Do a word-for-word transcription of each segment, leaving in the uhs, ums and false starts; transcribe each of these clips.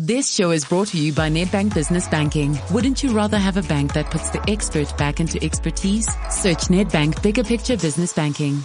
This show is brought to you by Nedbank Business Banking. Wouldn't you rather have a bank that puts the expert back into expertise? Search Nedbank Bigger Picture Business Banking.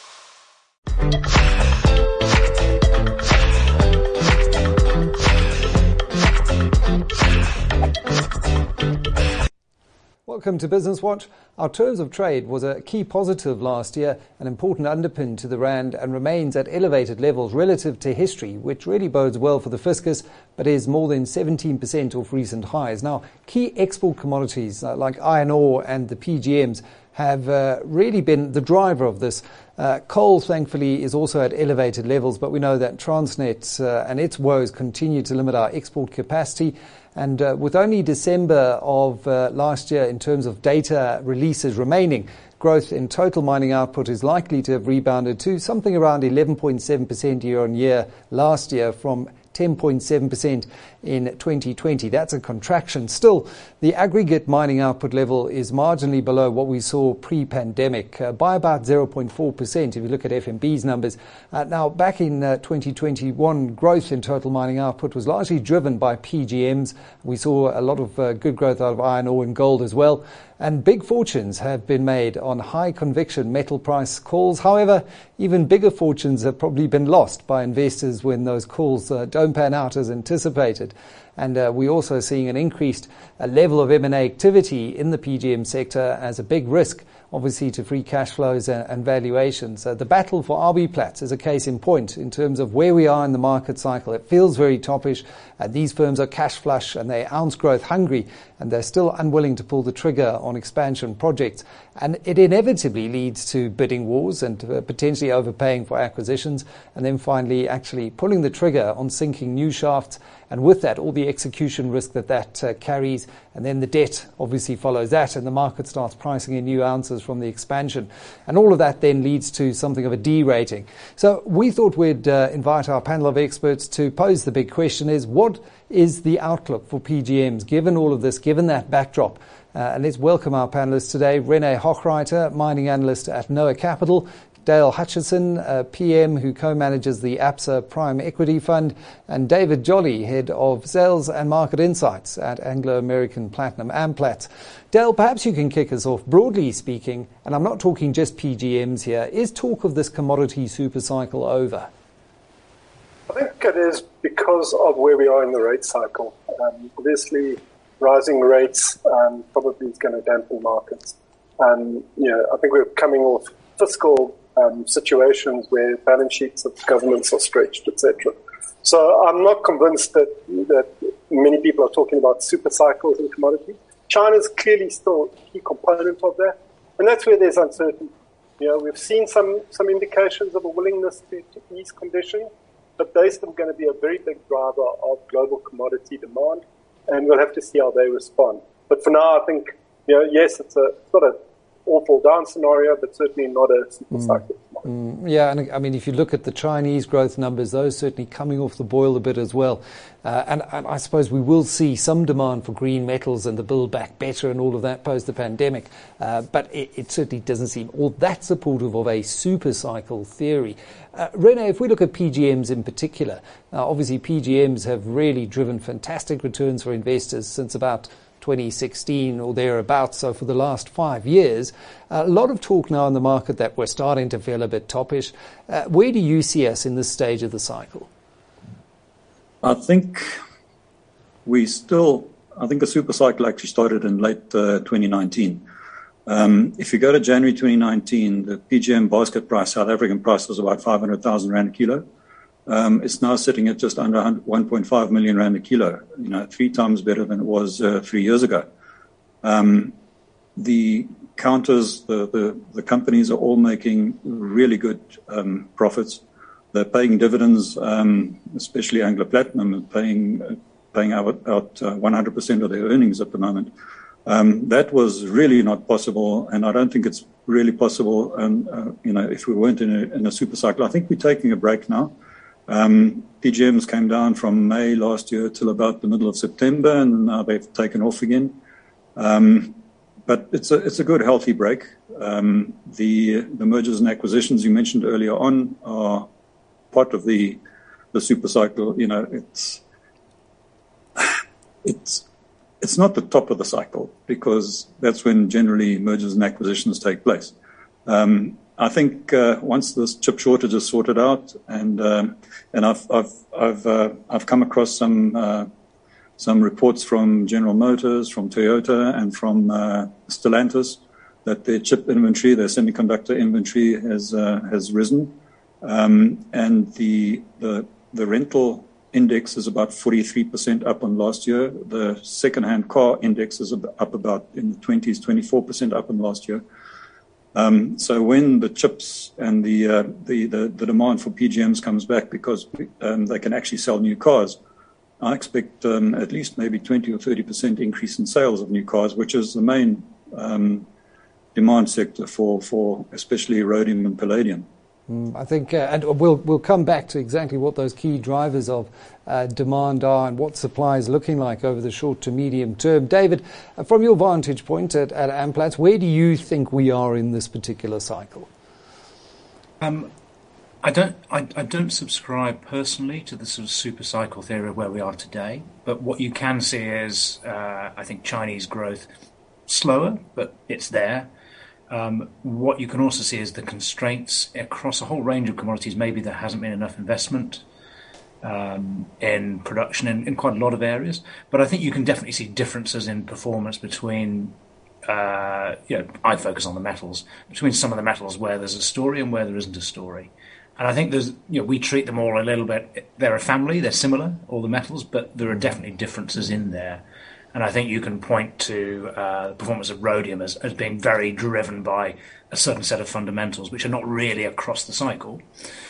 Welcome to Business Watch. Our terms of trade was a key positive last year, an important underpin to the rand, and remains at elevated levels relative to history, which really bodes well for the fiscus, but is more than seventeen percent off recent highs. Now, key export commodities uh, like iron ore and the P G Ms have uh, really been the driver of this. Uh, coal, thankfully, is also at elevated levels, but we know that Transnet uh, and its woes continue to limit our export capacity. And uh, with only December of uh, last year in terms of data releases remaining, growth in total mining output is likely to have rebounded to something around eleven point seven percent year on year last year from ten point seven percent in twenty twenty. That's a contraction. Still, the aggregate mining output level is marginally below what we saw pre-pandemic, uh, by about zero point four percent if you look at F N B's numbers. Uh, now, back in uh, twenty twenty-one, growth in total mining output was largely driven by P G Ms. We saw a lot of uh, good growth out of iron ore and gold as well. And big fortunes have been made on high conviction metal price calls. However, even bigger fortunes have probably been lost by investors when those calls uh, don't pan out as anticipated. And uh, we're also seeing an increased uh, level of M and A activity in the P G M sector as a big risk, obviously, to free cash flows and, and valuations. Uh, the battle for R B Plats is a case in point in terms of where we are in the market cycle. It feels very toppish. Uh, these firms are cash flush and they're ounce growth hungry, and they're still unwilling to pull the trigger on expansion projects. And it inevitably leads to bidding wars and uh, potentially overpaying for acquisitions, and then finally actually pulling the trigger on sinking new shafts. And with that, all the execution risk that that uh, carries, and then the debt obviously follows that, and the market starts pricing in new ounces from the expansion. And all of that then leads to something of a D rating. So we thought we'd uh, invite our panel of experts to pose the big question is, what is the outlook for P G Ms, given all of this, given that backdrop? Uh, and let's welcome our panelists today. René Hochreiter, mining analyst at Noah Capital. Dale Hutchison, uh, P M who co-manages the ABSA Prime Equity Fund, and David Jolly, head of sales and market insights at Anglo American Platinum Amplats. Dale, perhaps you can kick us off. Broadly speaking, and I'm not talking just P G Ms here, is talk of this commodity super cycle over? I think it is because of where we are in the rate cycle. Um, obviously, rising rates um, probably is going to dampen markets. Um, you know, I think we're coming off fiscal Um, situations where balance sheets of governments are stretched, et cetera. So I'm not convinced that that many people are talking about super cycles in commodities. China's clearly still a key component of that, and that's where there's uncertainty. You know, we've seen some some indications of a willingness to, to ease conditions, but they're still going to be a very big driver of global commodity demand, and we'll have to see how they respond. But for now, I think, you know, yes, it's a it's not a awful down scenario, but certainly not a super cycle. Mm, mm, yeah, and I mean, if you look at the Chinese growth numbers, those certainly coming off the boil a bit as well. Uh, and, and I suppose we will see some demand for green metals and the build back better and all of that post the pandemic. Uh, but it, it certainly doesn't seem all that supportive of a super cycle theory. Uh, René, if we look at P G Ms in particular, uh, obviously P G Ms have really driven fantastic returns for investors since about twenty sixteen or thereabouts. So for the last five years, a lot of talk now in the market that we're starting to feel a bit toppish. Uh, where do you see us in this stage of the cycle? I think we still, I think the super cycle actually started in late uh, twenty nineteen. Um, if you go to January twenty nineteen, the P G M basket price, South African price, was about five hundred thousand rand a kilo. Um, it's now sitting at just under one point five million rand a kilo, you know, three times better than it was uh, three years ago. Um, the counters, the, the, the companies are all making really good um, profits. They're paying dividends, um, especially Anglo Platinum, is paying, uh, paying out, out uh, one hundred percent of their earnings at the moment. Um, that was really not possible, and I don't think it's really possible, um, uh, you know, if we weren't in a, in a super cycle. I think we're taking a break now. Um, P G Ms came down from May last year till about the middle of September, and now they've taken off again. Um, but it's a it's a good, healthy break. Um, the the mergers and acquisitions you mentioned earlier on are part of the the super cycle. You know, it's it's it's not the top of the cycle, because that's when generally mergers and acquisitions take place. Um, I think uh, once this chip shortage is sorted out, and um, and I've I've I've uh, I've come across some uh, some reports from General Motors, from Toyota, and from uh, Stellantis that their chip inventory, their semiconductor inventory, has uh, has risen, um, and the the the rental index is about forty-three percent up on last year. The second-hand car index is up about in the twenties, twenty-four percent up on last year. Um, so when the chips and the, uh, the, the, the demand for P G Ms comes back, because um, they can actually sell new cars, I expect um, at least maybe twenty or thirty percent increase in sales of new cars, which is the main um, demand sector for, for especially rhodium and palladium. Mm, I think, uh, and we'll we'll come back to exactly what those key drivers of uh, demand are and what supply is looking like over the short to medium term. David, uh, from your vantage point at, at Amplats, where do you think we are in this particular cycle? Um, I don't I, I don't subscribe personally to the sort of super cycle theory of where we are today. But what you can see is, uh, I think, Chinese growth slower, but it's there. Um, what you can also see is the constraints across a whole range of commodities. Maybe there hasn't been enough investment um, in production in, in quite a lot of areas. But I think you can definitely see differences in performance between, uh, you know, I focus on the metals, between some of the metals where there's a story and where there isn't a story. And I think there's, you know, we treat them all a little bit, they're a family, they're similar, all the metals, but there are definitely differences in there. And I think you can point to uh, the performance of rhodium as, as being very driven by a certain set of fundamentals, which are not really across the cycle.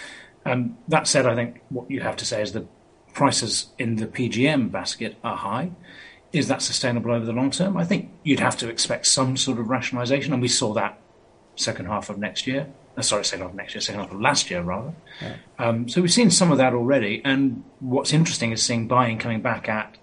Um, that said, I think what you have to say is that prices in the P G M basket are high. Is that sustainable over the long term? I think you'd have to expect some sort of rationalization, and we saw that second half of next year. Uh, sorry, second half of next year, second half of last year, rather. Yeah. Um, so we've seen some of that already. And what's interesting is seeing buying coming back at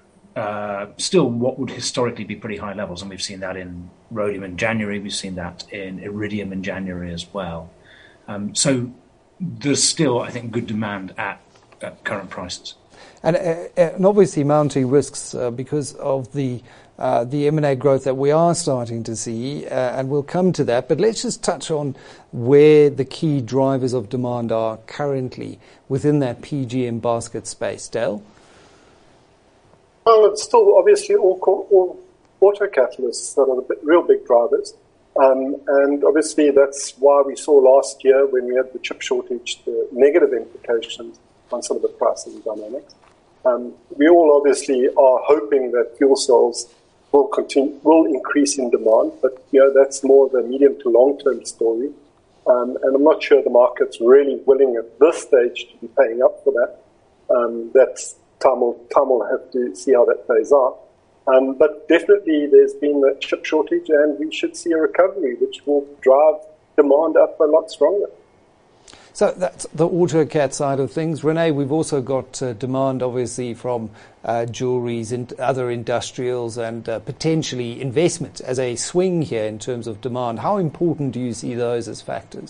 Uh, still what would historically be pretty high levels, and we've seen that in rhodium in January, we've seen that in iridium in January as well. Um, so there's still, I think, good demand at, at current prices. And, uh, and obviously mounting risks uh, because of the uh, the M and A growth that we are starting to see, uh, and we'll come to that. But let's just touch on where the key drivers of demand are currently within that P G M basket space. Dale? Well, it's still obviously all, all auto catalysts that are the real big drivers. Um, and obviously that's why we saw last year when we had the chip shortage, the negative implications on some of the pricing dynamics. Um, we all obviously are hoping that fuel cells will continue, will increase in demand, but you know that's more the medium to long-term story. Um, and I'm not sure the market's really willing at this stage to be paying up for that. Um, that's Time will, time will have to see how that plays out. Um, but definitely there's been a chip shortage, and we should see a recovery, which will drive demand up a lot stronger. So that's the AutoCat side of things. Renee, we've also got uh, demand, obviously, from uh, jewelries and other industrials, and uh, potentially investment as a swing here in terms of demand. How important do you see those as factors?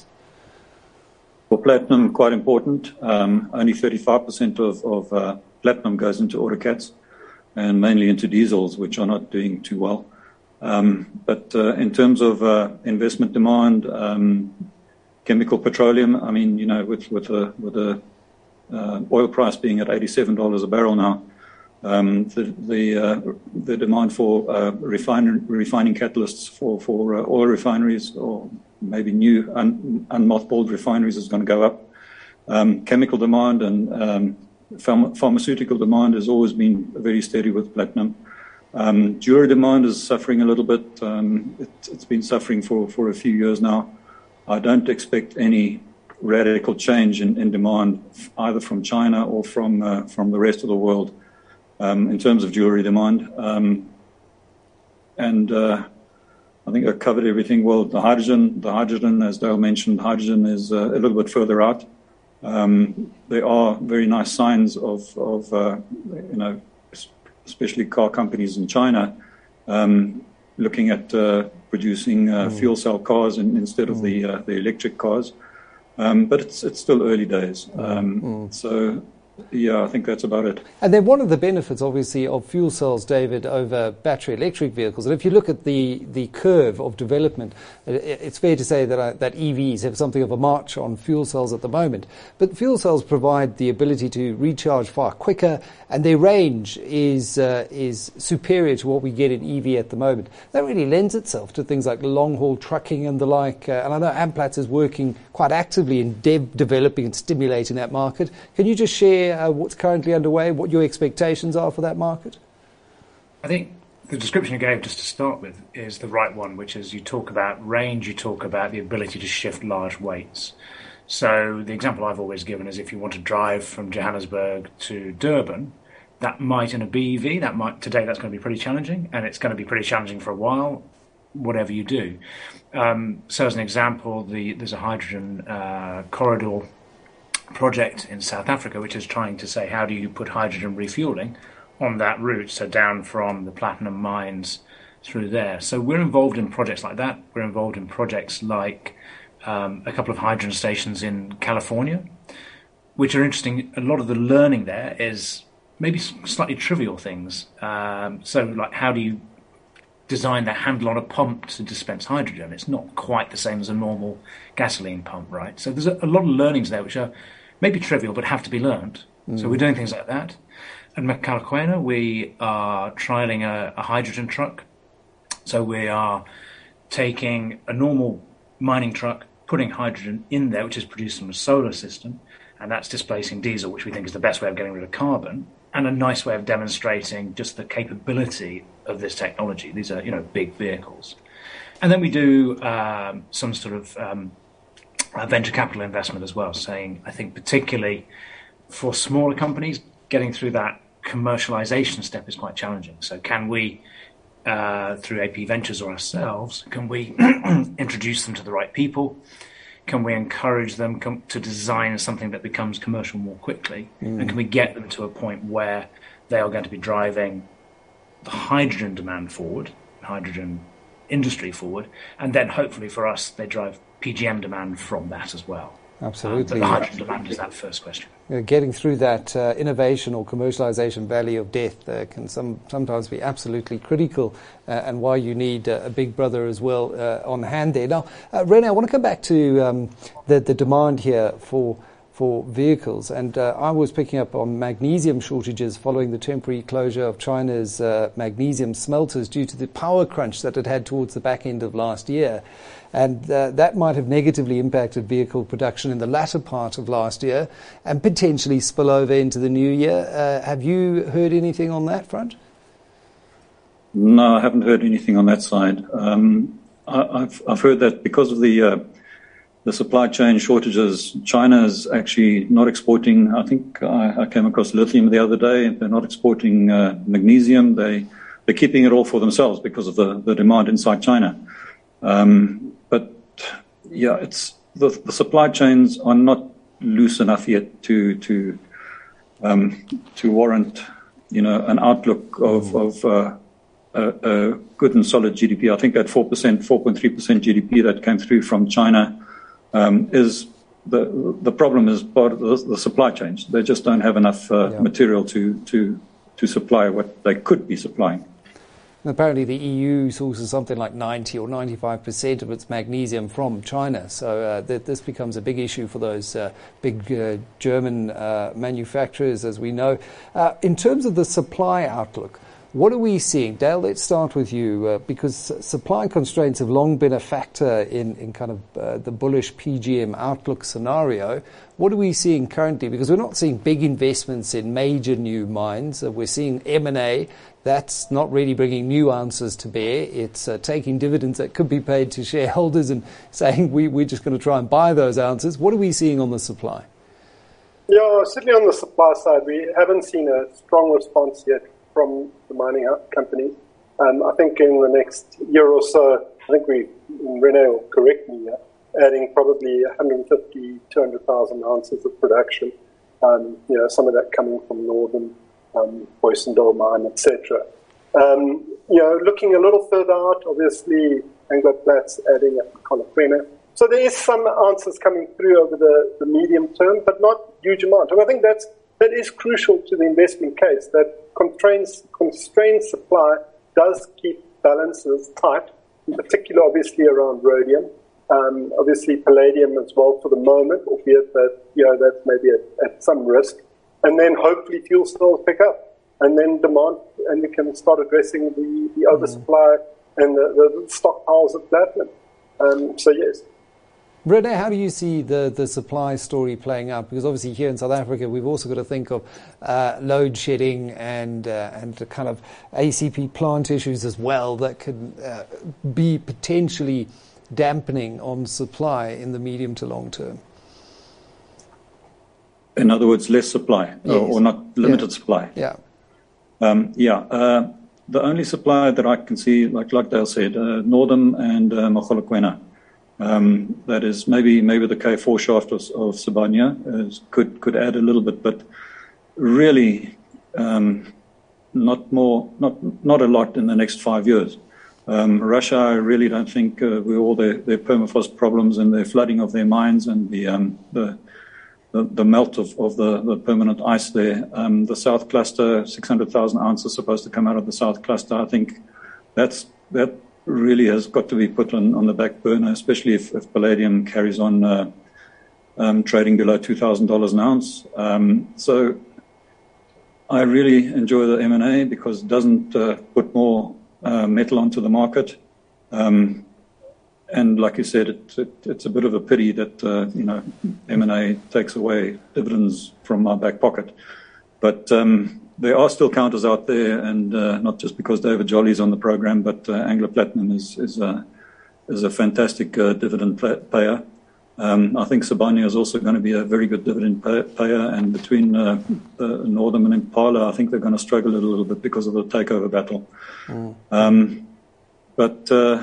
For platinum, quite important. Um, only thirty-five percent of, of uh, platinum goes into AutoCats, and mainly into diesels, which are not doing too well. Um, but uh, in terms of uh, investment demand, um, chemical petroleum, I mean, you know, with with the with the uh, oil price being at eighty-seven dollars a barrel now, um, the the uh, the demand for uh, refine, refining catalysts for for uh, oil refineries, or maybe new un, unmothballed refineries, is going to go up. Um, chemical demand and um, pharma, pharmaceutical demand has always been very steady with platinum. Um, jewelry demand is suffering a little bit. Um, it, it's been suffering for, for a few years now. I don't expect any radical change in, in demand either from China or from uh, from the rest of the world um, in terms of jewelry demand. Um, and uh, I think I covered everything well. The hydrogen, the hydrogen, as Dale mentioned, hydrogen is uh, a little bit further out. Um, there are very nice signs of, of uh, you know, especially car companies in China, um, looking at uh, producing uh, mm. fuel cell cars in, instead of mm. the uh, the electric cars. Um, but it's it's still early days. Um, mm. So Yeah, I think that's about it. And then one of the benefits, obviously, of fuel cells, David, over battery electric vehicles, and if you look at the, the curve of development, it's fair to say that, uh, that E Vs have something of a march on fuel cells at the moment. But fuel cells provide the ability to recharge far quicker, and their range is uh, is superior to what we get in E V at the moment. That really lends itself to things like long-haul trucking and the like. Uh, and I know Amplats is working quite actively in dev- developing and stimulating that market. Can you just share Uh, what's currently underway, what your expectations are for that market? I think the description you gave, just to start with, is the right one, which is you talk about range, you talk about the ability to shift large weights. So the example I've always given is if you want to drive from Johannesburg to Durban, that might in a B E V, that might today that's going to be pretty challenging, and it's going to be pretty challenging for a while, whatever you do. Um, so as an example, the, there's a hydrogen uh, corridor project in South Africa, which is trying to say, how do you put hydrogen refueling on that route, so down from the platinum mines through there. So we're involved in projects like that. We're involved in projects like um, a couple of hydrogen stations in California, which are interesting. A lot of the learning there is maybe slightly trivial things. Um, so like, how do you design the handle on a pump to dispense hydrogen? It's not quite the same as a normal gasoline pump, right? So there's a, a lot of learnings there which are maybe trivial but have to be learned. Mm. So we're doing things like that. At Mogalakwena, we are trialling a, a hydrogen truck. So we are taking a normal mining truck, putting hydrogen in there, which is produced from a solar system, and that's displacing diesel, which we think is the best way of getting rid of carbon, and a nice way of demonstrating just the capability of this technology. These are, you know, big vehicles. And then we do um, some sort of um, venture capital investment as well, saying, I think particularly for smaller companies, getting through that commercialization step is quite challenging. So can we, uh, through A P Ventures or ourselves, can we introduce them to the right people? Can we encourage them com- to design something that becomes commercial more quickly? Mm. And can we get them to a point where they are going to be driving the hydrogen demand forward, hydrogen industry forward, and then hopefully for us, they drive P G M demand from that as well. Absolutely. Um, but the hydrogen demand is that first question. You know, getting through that uh, innovation or commercialization valley of death uh, can some, sometimes be absolutely critical, uh, and why you need uh, a big brother as well uh, on hand there. Now, uh, Rene, I want to come back to um, the, the demand here for for vehicles. And uh, I was picking up on magnesium shortages following the temporary closure of China's uh, magnesium smelters due to the power crunch that it had towards the back end of last year. And uh, that might have negatively impacted vehicle production in the latter part of last year and potentially spill over into the new year. Uh, have you heard anything on that front? No, I haven't heard anything on that side. Um, I, I've, I've heard that because of the uh, the supply chain shortages, China is actually not exporting. I think I, I came across lithium the other day. They're not exporting uh, magnesium. They, they're keeping it all for themselves because of the, the demand inside China. Um, but, yeah, it's the, the supply chains are not loose enough yet to to um, to warrant, you know, an outlook of, of uh, a, a good and solid G D P. I think that four percent, four point three percent G D P that came through from China Um, is the the problem is part of the, the supply chains. They just don't have enough uh, yeah. material to, to to supply what they could be supplying. And apparently the E U sources something like ninety or ninety-five percent of its magnesium from China. So uh, th- this becomes a big issue for those uh, big uh, German uh, manufacturers, as we know. Uh, in terms of the supply outlook, what are we seeing? Dale, let's start with you, uh, because supply constraints have long been a factor in, in kind of uh, the bullish P G M outlook scenario. What are we seeing currently? Because we're not seeing big investments in major new mines. Uh, we're seeing M and A. That's not really bringing new answers to bear. It's uh, taking dividends that could be paid to shareholders and saying we, we're just going to try and buy those ounces. What are we seeing on the supply? Yeah, certainly on the supply side, we haven't seen a strong response yet from the mining company. Um, I think in the next year or so, I think we, Rene will correct me, uh, adding probably one hundred fifty, two hundred thousand ounces of production. Um, you know, some of that coming from Northern, um, Booysendal mine, et cetera. Um, you know, looking a little further out, obviously, Anglo Platts adding at Mogalakwena. So there is some answers coming through over the, the medium term, but not huge amount. And I think that's that is crucial to the investment case, that constraints, constrained supply does keep balances tight, in particular, obviously, around rhodium. Um, obviously, palladium as well for the moment, albeit that, you know, that's maybe at, at some risk. And then hopefully fuel cells pick up, and then demand, and we can start addressing the, the oversupply mm. and the, the stockpiles of platinum. Um, so, yes. Rene, how do you see the, the supply story playing out? Because obviously here in South Africa, we've also got to think of uh, load shedding and uh, and the kind of A C P plant issues as well that could uh, be potentially dampening on supply in the medium to long term. In other words, less supply, yes. or, or not limited yeah. supply. Yeah. Um, yeah. Uh, the only supply that I can see, like like Dale said, uh, Northam and uh, Mogalakwena. Um, that is maybe maybe the K four shaft of, of Sibanye is, could could add a little bit, but really um, not more, not not a lot in the next five years. Um, Russia, I really don't think uh, with all their, their permafrost problems and their flooding of their mines and the um, the, the the melt of, of the, the permanent ice there. Um, the South Cluster, six hundred thousand ounces supposed to come out of the South Cluster. I think that's that. really has got to be put on, on the back burner, especially if, if palladium carries on uh, um, trading below two thousand dollars an ounce. Um, so I really enjoy the M and A because it doesn't uh, put more uh, metal onto the market. Um, and like you said, it, it, it's a bit of a pity that, uh, you know, M and A takes away dividends from my back pocket. But um, there are still counters out there, and uh, not just because David Jolly's on the program, but uh, Anglo Platinum is is a is a fantastic uh, dividend payer. Um, I think Sibanye is also going to be a very good dividend pay- payer, and between uh, uh, Northam and Impala, I think they're going to struggle a little bit because of the takeover battle. Mm. Um, but uh,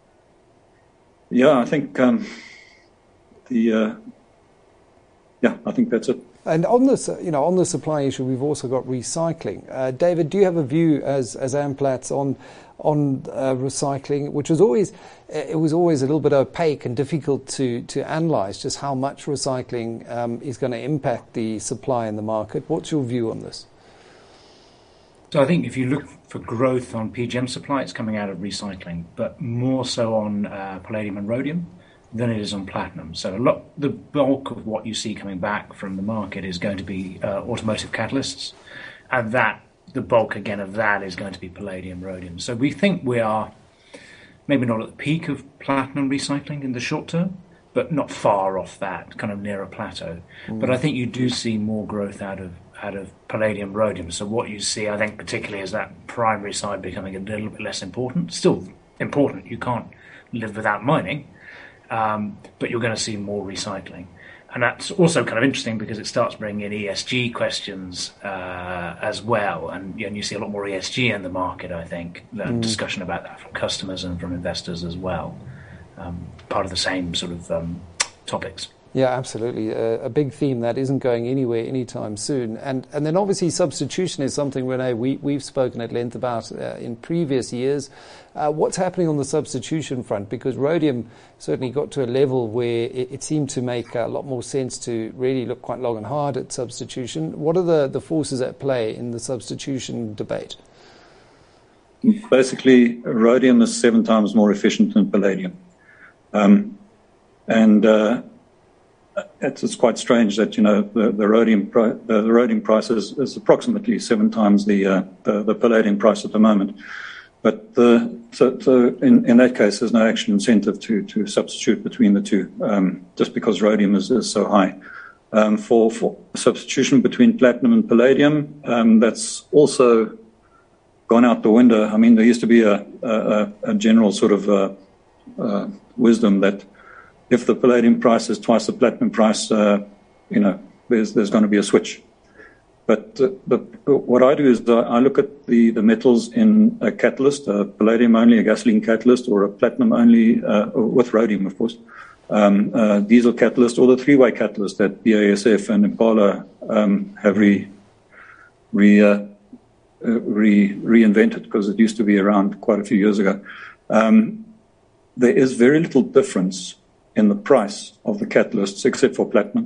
yeah, I think um, the uh, yeah, I think that's it. And on this, you know, on the supply issue, we've also got recycling. Uh, David, do you have a view as as Amplats on on uh, recycling, which was always it was always a little bit opaque and difficult to to analyse just how much recycling um, is going to impact the supply in the market. What's your view on this? So I think if you look for growth on P G M supply, it's coming out of recycling, but more so on uh, palladium and rhodium than it is on platinum. So a lot, the bulk of what you see coming back from the market is going to be uh, automotive catalysts, and that the bulk again of that is going to be palladium, rhodium. So we think we are maybe not at the peak of platinum recycling in the short term, but not far off that, kind of near a plateau. Mm. But I think you do see more growth out of out of palladium, rhodium. So what you see, I think, particularly is that primary side becoming a little bit less important. Still important. You can't live without mining. Um, but you're going to see more recycling. And that's also kind of interesting because it starts bringing in E S G questions uh, as well. And, you know, you see a lot more E S G in the market, I think, mm. discussion about that from customers and from investors as well. Um, part of the same sort of um, topics. Yeah, absolutely. Uh, a big theme that isn't going anywhere anytime soon. And and then obviously substitution is something, Rene, we, we've spoken at length about uh, in previous years. Uh, what's happening on the substitution front? Because rhodium certainly got to a level where it, it seemed to make a lot more sense to really look quite long and hard at substitution. What are the, the forces at play in the substitution debate? Basically, rhodium is seven times more efficient than palladium. Um, and... Uh, It's, it's quite strange that, you know, the, the rhodium pri- the, the rhodium price is, is approximately seven times the, uh, the the palladium price at the moment. But the, so, so in, in that case, there's no actual incentive to, to substitute between the two, um, just because rhodium is, is so high. Um, for, for substitution between platinum and palladium, um, that's also gone out the window. I mean, there used to be a, a, a general sort of uh, uh, wisdom that if the palladium price is twice the platinum price, uh, you know, there's there's going to be a switch. But uh, the, what I do is I look at the, the metals in a catalyst, a palladium only, a gasoline catalyst, or a platinum only, uh, with rhodium, of course, um, uh, diesel catalyst, or the three-way catalyst that B A S F and Impala um, have re, re, uh, re, reinvented, because it used to be around quite a few years ago. Um, there is very little difference in the price of the catalysts, except for platinum,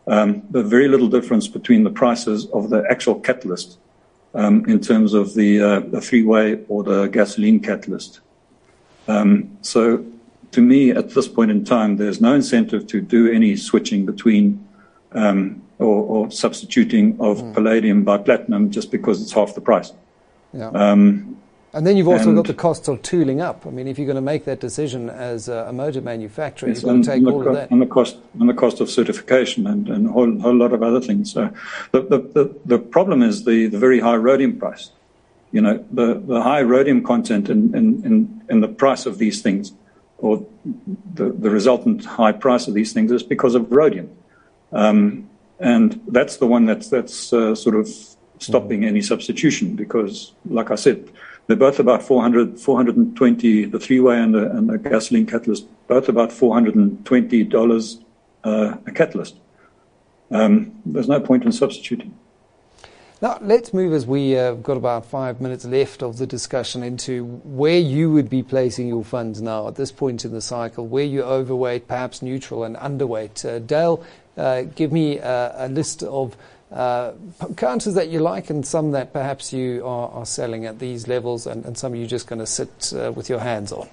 Um, but very little difference between the prices of the actual catalyst um, in terms of the, uh, the three-way or the gasoline catalyst. Um, so to me, at this point in time, there's no incentive to do any switching between um, or, or substituting of mm. palladium by platinum just because it's half the price. Yeah. Um, and then you've also and got the cost of tooling up. I mean, if you're going to make that decision as a, a motor manufacturer, yes, you've got to take all co- of that. And the cost, and the cost of certification and, and a whole, whole lot of other things. So the, the, the, the problem is the, the very high rhodium price. You know, the, the high rhodium content in, in, in, in the price of these things, or the, the resultant high price of these things, is because of rhodium. Um, and that's the one that's, that's uh, sort of stopping mm. any substitution because, like I said, they're both about four hundred, four hundred twenty, the three-way and the, and the gasoline catalyst, both about four hundred twenty dollars uh, a catalyst. Um, there's no point in substituting. Now, let's move, as we've uh, got about five minutes left of the discussion, into where you would be placing your funds now at this point in the cycle, where you're overweight, perhaps neutral, and underweight. Uh, Dale, uh, give me uh, a list of uh, counters that you like and some that perhaps you are, are selling at these levels and, and some you're just going to sit uh, with your hands on.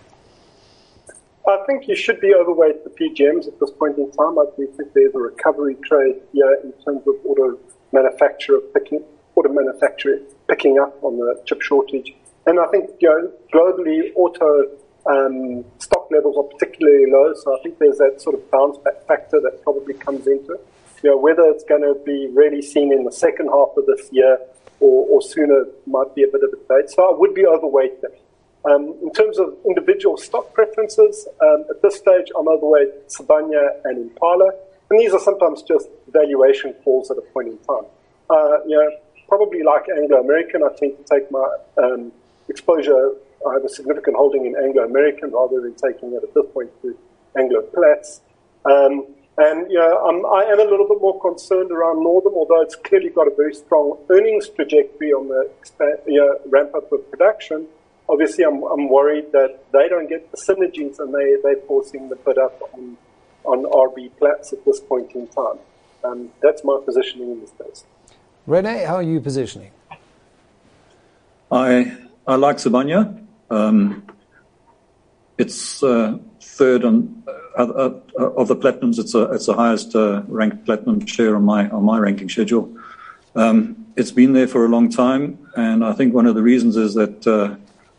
I think you should be overweight the P G Ms at this point in time. I do think there's a recovery trade here in terms of auto manufacturer picking, auto manufacturing picking up on the chip shortage. And I think, you know, globally auto um, stock levels are particularly low, so I think there's that sort of bounce back factor that probably comes into it. You know, whether it's going to be really seen in the second half of this year or, or sooner might be a bit of a debate. So I would be overweight there. Um, in terms of individual stock preferences, um, at this stage I'm overweight Sibanye and Impala, and these are sometimes just valuation calls at a point in time. Uh, you know, probably like Anglo American, I tend to take my um, exposure. I have a significant holding in Anglo American rather than taking it at this point to Anglo Platts. Um, and you know, I'm, I am a little bit more concerned around Northam, although it's clearly got a very strong earnings trajectory on the you know, ramp up of production. Obviously, I'm, I'm worried that they don't get the synergies and they, they're forcing the bid up on, on R B Platts at this point in time. Um, that's my positioning in this case. Rene, how are you positioning? I I like Sibanye. Um, it's uh, third on uh, uh, of the platinums. It's a it's the highest uh, ranked platinum share on my on my ranking schedule. Um, it's been there for a long time, and I think one of the reasons is that uh,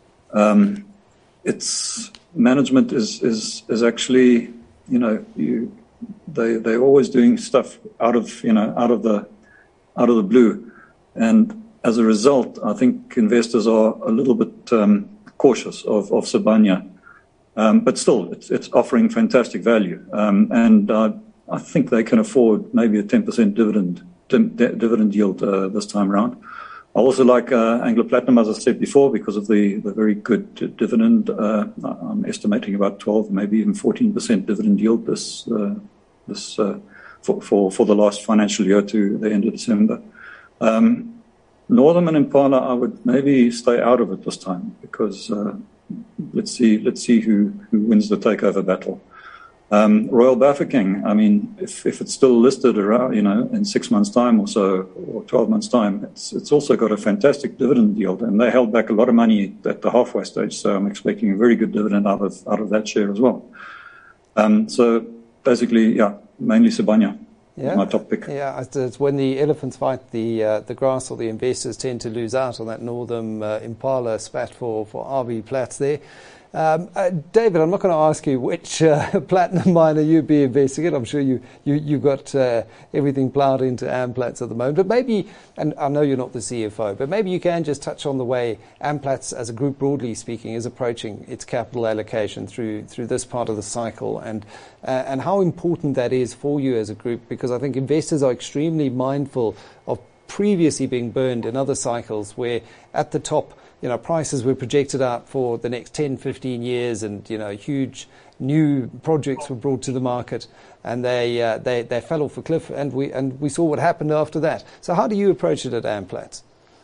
um, its management is is is actually you know you they they're always doing stuff out of you know out of the out of the blue, and as a result, I think investors are a little bit um, cautious of, of Sibanye. Um, but still, it's, it's offering fantastic value. Um, and uh, I think they can afford maybe a ten percent dividend dividend yield uh, this time around. I also like uh, Anglo Platinum, as I said before, because of the, the very good dividend. Uh, I'm estimating about twelve, maybe even fourteen percent dividend yield this uh, this uh, for, for, for the last financial year to the end of December. Um, Northam and Impala, I would maybe stay out of it this time because uh, let's see, let's see who, who wins the takeover battle. Um, Royal Bafokeng, I mean, if, if it's still listed around, you know, in six months' time or so, or twelve months' time, it's it's also got a fantastic dividend yield, and they held back a lot of money at the halfway stage. So I'm expecting a very good dividend out of out of that share as well. Um, so basically, yeah, mainly Sibanye. Yeah, my top pick. Yeah, it's when the elephants fight the uh, the grass, or the investors tend to lose out on that Northam uh, Impala spat for for R B Platts there. Um, uh, David, I'm not going to ask you which uh, platinum miner you'd be investing in. I'm sure you, you, you've got uh, everything ploughed into Amplats at the moment. But maybe, and I know you're not the C F O, but maybe you can just touch on the way Amplats, as a group broadly speaking, is approaching its capital allocation through through this part of the cycle, and uh, and how important that is for you as a group, because I think investors are extremely mindful of previously being burned in other cycles where at the top, you know, prices were projected out for the next ten, fifteen years, and, you know, huge new projects were brought to the market, and they uh, they they fell off a cliff, and we and we saw what happened after that. So how do you approach it at Amplats?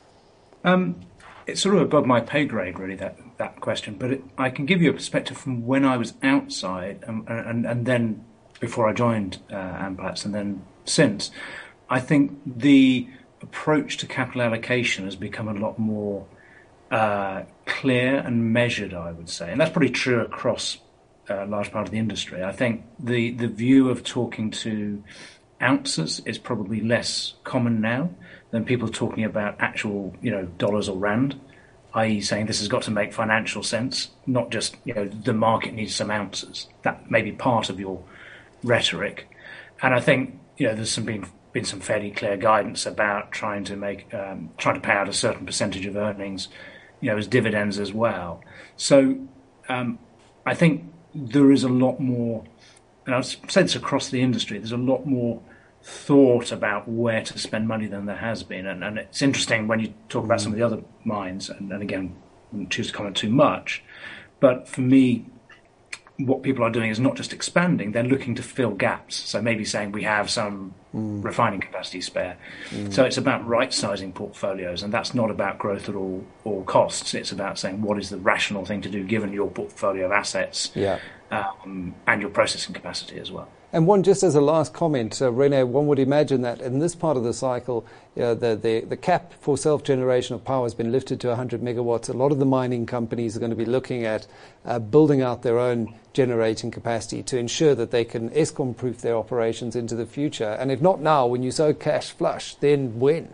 Um, it's sort of above my pay grade, really, that that question. But it, I can give you a perspective from when I was outside, and and, and then before I joined uh, Amplats, and then since. I think the approach to capital allocation has become a lot more uh, clear and measured, I would say. And that's probably true across a large part of the industry. I think the, the view of talking to ounces is probably less common now than people talking about actual, you know, dollars or rand, that is saying this has got to make financial sense, not just, you know, the market needs some ounces. That may be part of your rhetoric. And I think, you know, there's some been, been some fairly clear guidance about trying to make, um, trying to pay out a certain percentage of earnings, you know, as dividends as well. So um, I think there is a lot more, and I've said this across the industry, there's a lot more thought about where to spend money than there has been. And, and it's interesting when you talk about some of the other mines, and, and again, I wouldn't choose to comment too much, but for me, what people are doing is not just expanding, they're looking to fill gaps. So maybe saying we have some mm. refining capacity spare. Mm. So it's about right-sizing portfolios, and that's not about growth at all, all costs. It's about saying what is the rational thing to do given your portfolio of assets yeah. um, and your processing capacity as well. And one, just as a last comment, uh, Rene, one would imagine that in this part of the cycle, uh, the, the, the cap for self-generation of power has been lifted to one hundred megawatts. A lot of the mining companies are going to be looking at uh, building out their own generating capacity to ensure that they can Eskom-proof their operations into the future. And if not now, when you're so cash flush, then when?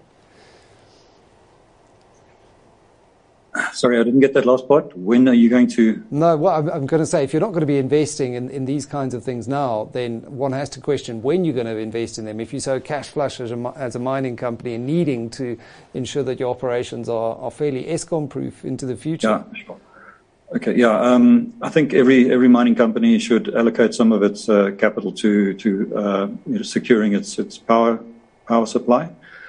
Sorry, I didn't get that last part. When are you going to... No, well, I'm, I'm going to say, if you're not going to be investing in, in these kinds of things now, then one has to question when you're going to invest in them. If you're so cash flush as a, as a mining company and needing to ensure that your operations are, are fairly Eskom-proof into the future. Yeah, sure. Okay, yeah. Um, I think every every mining company should allocate some of its uh, capital to to uh, you know, securing its its power power supply.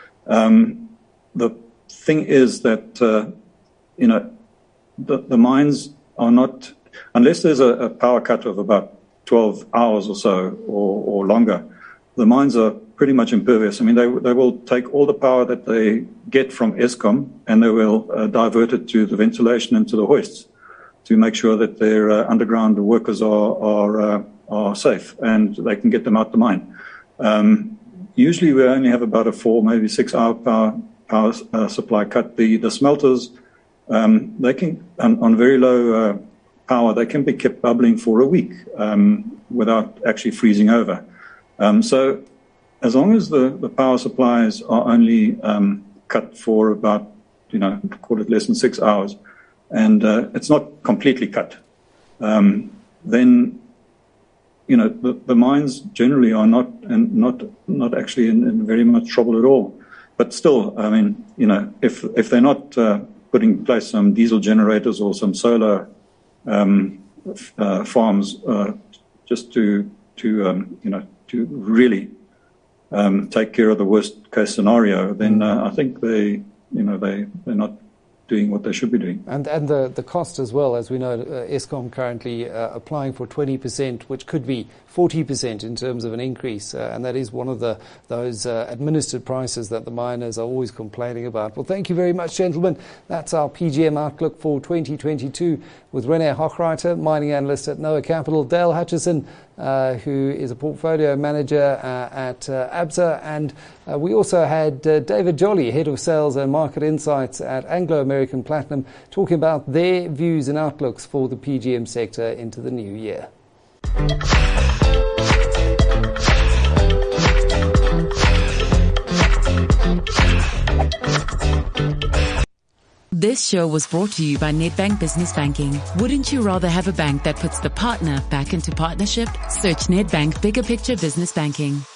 Um, the thing is that... Uh, You know, the, the mines are not, unless there's a, a power cut of about twelve hours or so or, or longer, the mines are pretty much impervious. I mean, they they will take all the power that they get from Eskom and they will uh, divert it to the ventilation and to the hoists to make sure that their uh, underground workers are are uh, are safe and they can get them out the mine. Um, usually we only have about a four, maybe six hour power, power uh, supply cut. The, the smelters, Um, they can, on, on very low uh, power, they can be kept bubbling for a week um, without actually freezing over. Um, so as long as the, the power supplies are only um, cut for about, you know, call it less than six hours, and uh, it's not completely cut, um, then, you know, the, the mines generally are not and not not actually in, in very much trouble at all. But still, I mean, you know, if if they're not uh, putting in place some diesel generators or some solar um, uh, farms uh, just to to um, you know to really um, take care of the worst case scenario, then uh, I think they you know they they're not doing what they should be doing. And and the, the cost as well, as we know, uh, Eskom currently uh, applying for twenty percent, which could be forty percent in terms of an increase, uh, and that is one of the those uh, administered prices that the miners are always complaining about. Well, thank you very much, gentlemen. That's our P G M outlook for twenty twenty-two with Rene Hochreiter, mining analyst at Noah Capital, Dale Hutchison, uh, who is a portfolio manager uh, at uh, Absa, and uh, we also had uh, David Jolly, head of sales and market insights at Anglo American Platinum, talking about their views and outlooks for the P G M sector into the new year. This show was brought to you by Nedbank Business Banking. Wouldn't you rather have a bank that puts the partner back into partnership? Search Nedbank Bigger Picture Business Banking.